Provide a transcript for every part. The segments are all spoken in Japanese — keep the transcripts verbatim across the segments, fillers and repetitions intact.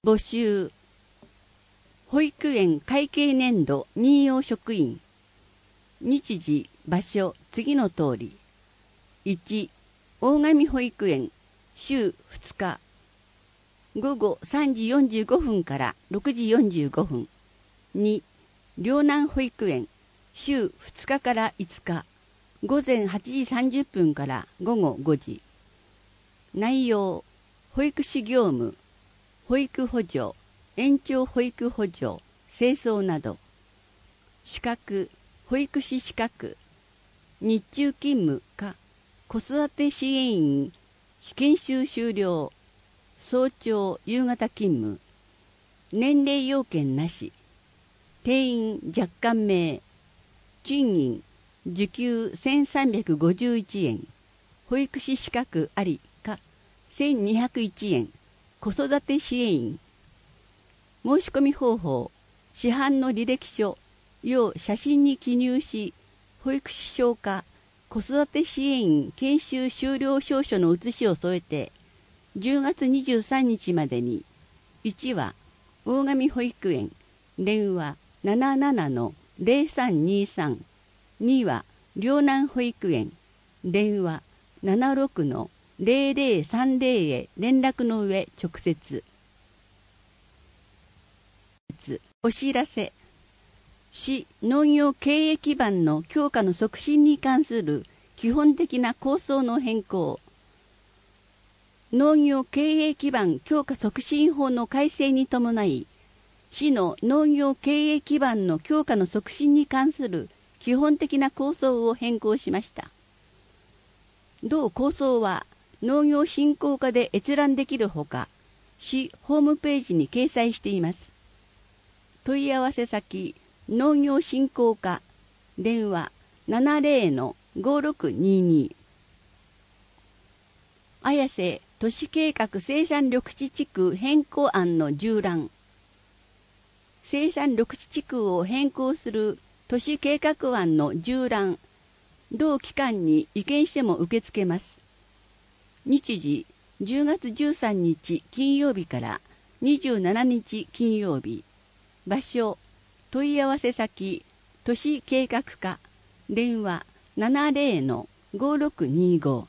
募集。保育園会計年度任用職員。日時、場所、次の通り。いち、大神保育園、週ふつか。午後さんじよんじゅうごふんからろくじよんじゅうごふん。に、両南保育園、週ふつかからいつか。午前はちじさんじゅっぷんから午後ごじ。内容、保育士業務、保育補助、延長保育補助、清掃など。資格、保育士資格、日中勤務か、子育て支援員、研修終了、早朝夕方勤務、年齢要件なし、定員若干名、賃金、時給せんさんびゃくごじゅういちえん、保育士資格ありか、せんにひゃくいちえん、子育て支援員。申し込み方法、市販の履歴書、要写真に記入し、保育士証か子育て支援員研修終了証書の写しを添えて、じゅうがつにじゅうさんにちまでに、いちは大神保育園、電話 ななななのゼロさんにさん、には両南保育園、電話 ななろくのゼロゼロさんゼロへ連絡の上直接。お知らせ。市農業経営基盤の強化の促進に関する基本的な構想の変更。農業経営基盤強化促進法の改正に伴い、市の農業経営基盤の強化の促進に関する基本的な構想を変更しました。同構想は農業振興課で閲覧できるほか、市ホームページに掲載しています。問い合わせ先、農業振興課、電話 ななゼロのごろくにに。綾瀬都市計画生産緑地地区変更案の縦覧。生産緑地地区を変更する都市計画案の縦覧。同期間に意見書も受け付けます。日時、じゅうがつじゅうさんにち金曜日からにじゅうしちにち金曜日。場所、問い合わせ先、都市計画課、電話 ななゼロのごろくにご。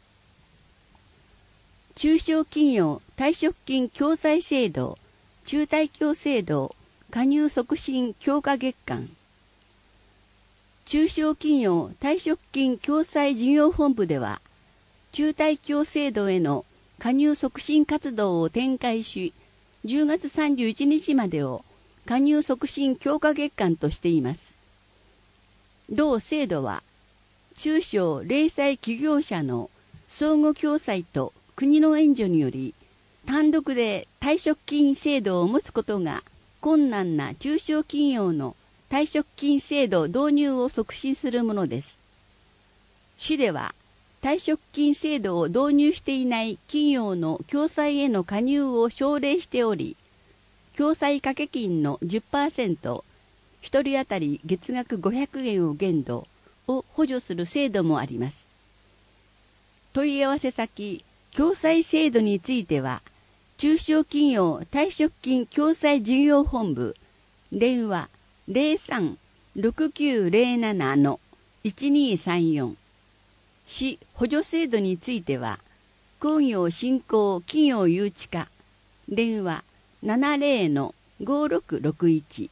中小企業退職金共済制度、中退協制度、加入促進強化月間。中小企業退職金共済事業本部では、中退協制度への加入促進活動を展開し、じゅうがつさんじゅういちにちまでを加入促進強化月間としています。同制度は、中小零細企業者の相互共済と国の援助により、単独で退職金制度を持つことが困難な中小企業の退職金制度導入を促進するものです。市では、退職金制度を導入していない企業の共済への加入を奨励しており、共済掛け金の じゅっパーセント、ひとり当たり月額ごひゃくえんを限度を補助する制度もあります。問い合わせ先、共済制度については、中小企業退職金共済事業本部、電話 ゼロさん ろくきゅうゼロななのいちにさんよん。市補助制度については、工業振興企業誘致課、電話 ななゼロのごろくろくいち。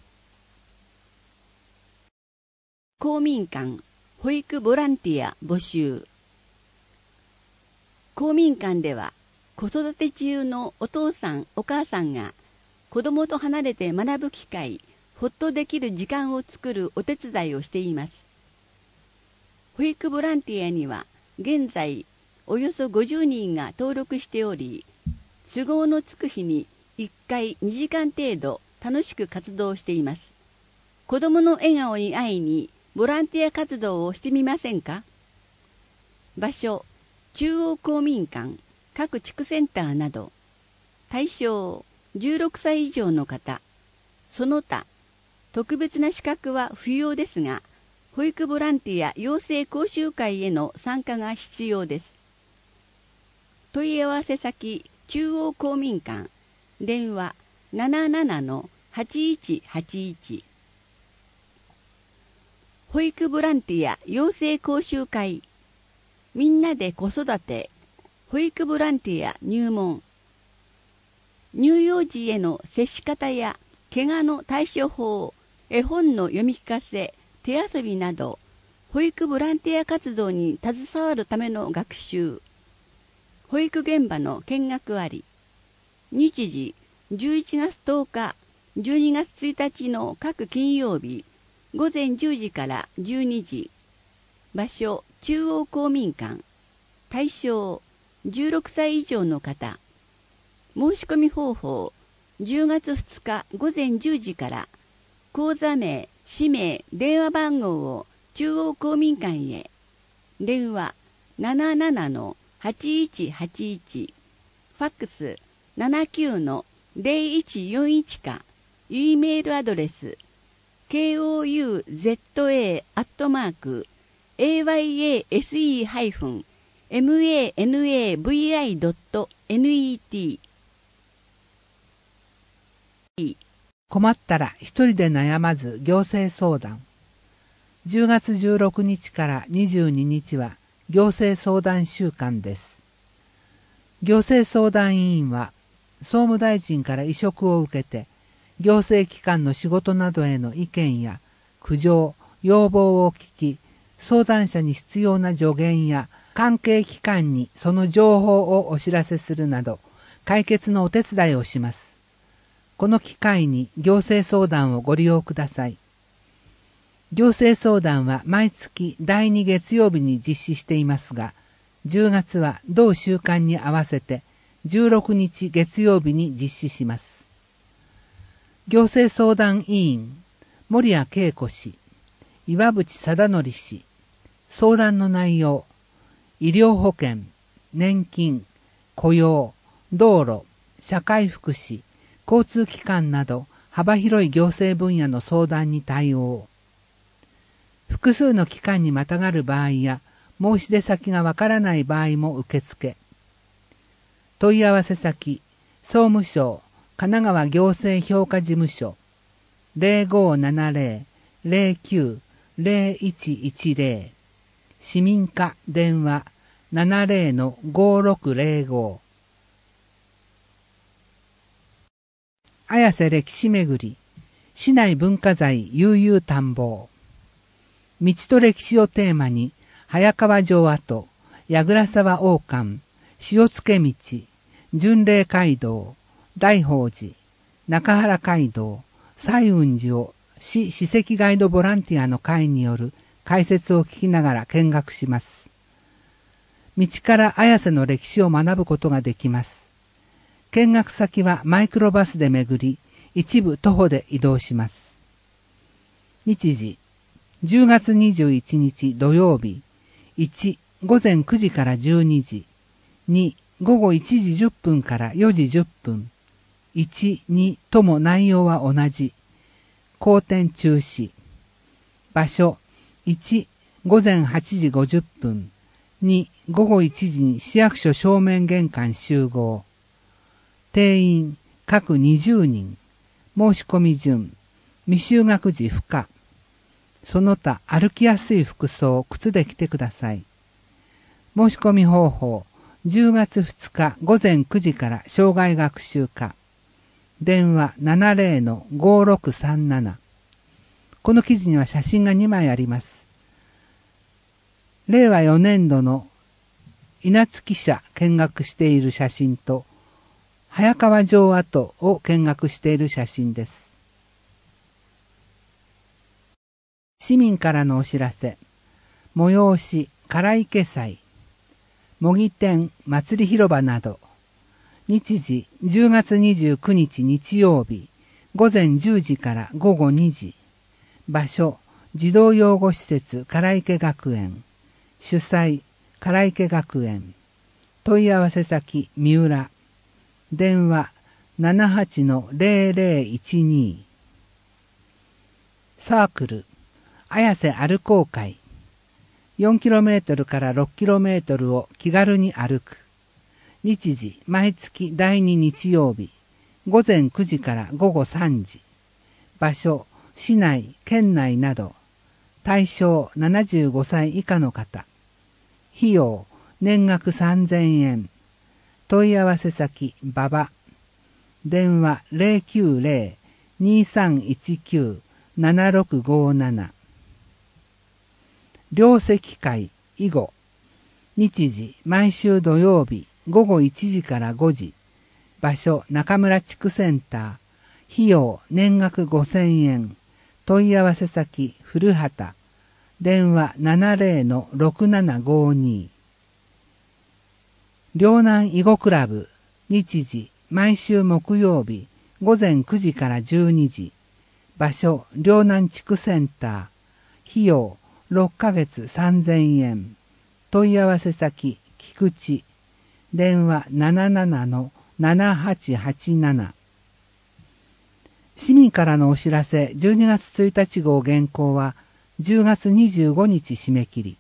公民館保育ボランティア募集。公民館では、子育て中のお父さんお母さんが子供と離れて学ぶ機会、ほっとできる時間を作るお手伝いをしています。保育ボランティアには現在およそごじゅうにんが登録しており、都合のつく日にいっかいにじかん程度楽しく活動しています。子供の笑顔に会いにボランティア活動をしてみませんか？場所、中央公民館、各地区センターなど。対象、じゅうろくさい以上の方。その他、特別な資格は不要ですが、保育ボランティア養成講習会への参加が必要です。問い合わせ先、中央公民館、 電話 ななななのはちいちはちいち。保育ボランティア養成講習会。みんなで子育て保育ボランティア入門。乳幼児への接し方や怪我の対処法、絵本の読み聞かせ、手遊びなど、保育ボランティア活動に携わるための学習。保育現場の見学あり。日時じゅういちがつとおか、じゅうにがつついたちの各金曜日、ごぜんじゅうじからじゅうにじ。場所、中央公民館。対象、じゅうろくさい以上の方。申し込み方法、じゅうがつふつかごぜんじゅうじから、口座名、氏名、電話番号を中央公民館へ。電話 ななななのはちいちはちいち。ファックス ななきゅうのぜろいちよんいち か、E メールアドレス、コウザ アットマーク、エーワイエーエスイー マナブイドットネット。 困ったら一人で悩まず行政相談。じゅうがつじゅうろくにちからにじゅうににちは行政相談週間です。行政相談委員は総務大臣から委嘱を受けて、行政機関の仕事などへの意見や苦情、要望を聞き、相談者に必要な助言や関係機関にその情報をお知らせするなど、解決のお手伝いをします。この機会に行政相談をご利用ください。行政相談は毎月だいに月曜日に実施していますが、じゅうがつは同週間に合わせてじゅうろくにち月曜日に実施します。行政相談委員、森谷恵子氏、岩渕貞則氏。相談の内容、医療保険、年金、雇用、道路、社会福祉、交通機関など幅広い行政分野の相談に対応。複数の機関にまたがる場合や申し出先がわからない場合も受付。問い合わせ先、総務省神奈川行政評価事務所 ゼロごーななゼロ ゼロきゅう ゼロいちいちゼロ。市民課電話 ななゼロのごろくゼロご。綾瀬歴史めぐり、市内文化財悠々探訪。道と歴史をテーマに、早川城跡、矢倉沢大館、塩付道、巡礼街道、大宝寺、中原街道、西雲寺を市史跡ガイドボランティアの会による解説を聞きながら見学します。道から綾瀬の歴史を学ぶことができます。見学先はマイクロバスで巡り、一部徒歩で移動します。日時、じゅうがつにじゅういちにち土曜日、いち、ごぜんくじからじゅうにじ、に、ごごいちじじゅっぷんからよじじゅっぷん、いち、にとも内容は同じ。後転中止。場所、いち、ごぜんはちじごじゅっぷん、に、ごごいちじに市役所正面玄関集合。定員、各にじゅうにん。申し込み順、未就学児不可。その他歩きやすい服装、靴で来てください。申し込み方法、じゅうがつふつかごぜんくじから障害学習課。電話 ななゼロのごろくさんなな。この記事には写真がにまいあります。れいわよねんどの稲月社見学している写真と、早川城跡を見学している写真です。市民からのお知らせ。催し、唐池祭、模擬店、祭り広場など。日時、じゅうがつにじゅうくにち日曜日、ごぜんじゅうじからごごにじ。場所、児童養護施設、唐池学園。主催、唐池学園。問い合わせ先、三浦。電話 ななはちのゼロゼロいちに。サークル、綾瀬歩こう会。よんキロメートルからろっキロメートルを気軽に歩く。日時、毎月だいに日曜日、 午前くじから午後さんじ。場所、市内、県内など。対象ななじゅうごさい以下の方。費用、年額さんぜんえん。問い合わせ先、馬場。電話 ゼロきゅうゼロ にさんいちきゅう ななろくごなな。両席会、以後。日時、毎週土曜日、午後いちじからごじ。場所、中村地区センター。費用、年額ごせんえん。問い合わせ先、古畑。電話 ななゼロ ろくななごに。両南囲碁クラブ。日時、毎週木曜日、午前くじからじゅうにじ。場所、両南地区センター。費用、ろっかげつさんぜんえん。問い合わせ先、菊池。電話 なななな ななはちはちなな。市民からのお知らせじゅうにがつついたち号原稿はじゅうがつにじゅうごにち締め切り。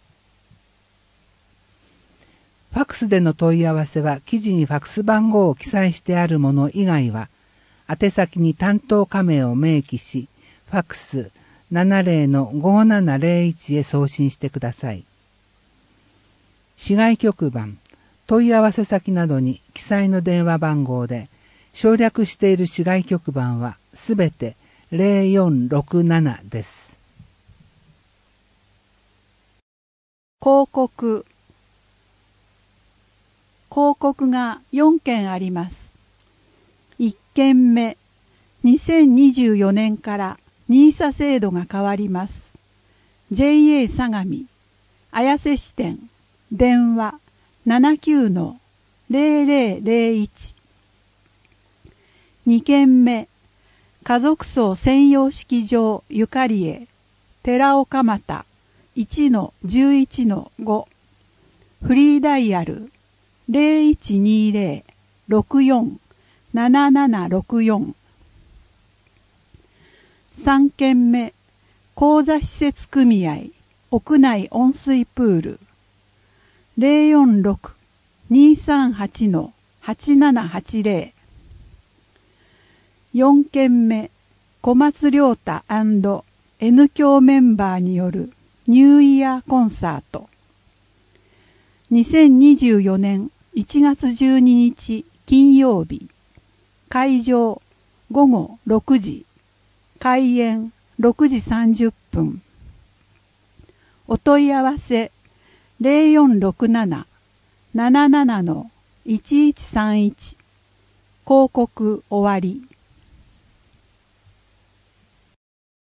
ファックスでの問い合わせは記事にファックス番号を記載してあるもの以外は宛先に担当課名を明記し、ファックス ななゼロ ごななゼロいち へ送信してください。市外局番、問い合わせ先などに記載の電話番号で、省略している市外局番はすべてゼロよんろくななです。 広告。広告がよんけんあります。いっけんめ、にせんにじゅうよねんからニーサ制度が変わります。ジェイエー 相模、綾瀬支店、電話 ななきゅうのゼロゼロゼロいち。にけんめ、家族葬専用式場ゆかりえ、寺岡又 いちのじゅういちのご。フリーダイヤル ゼロいちにゼロ ろくよん ななななろくよん。さんけんめ、講座施設組合屋内温水プール ゼロよんろく にさんはちのはちななはちゼロ。よんけんめ、小松亮太 &N 響メンバーによるニューイヤーコンサート。にせんにじゅうよねんいちがつじゅうににち金曜日。会場ごごろくじ。開演ろくじさんじゅっぷん。お問い合わせゼロよんろくなな ななななのいちいちさんいち。広告終わり。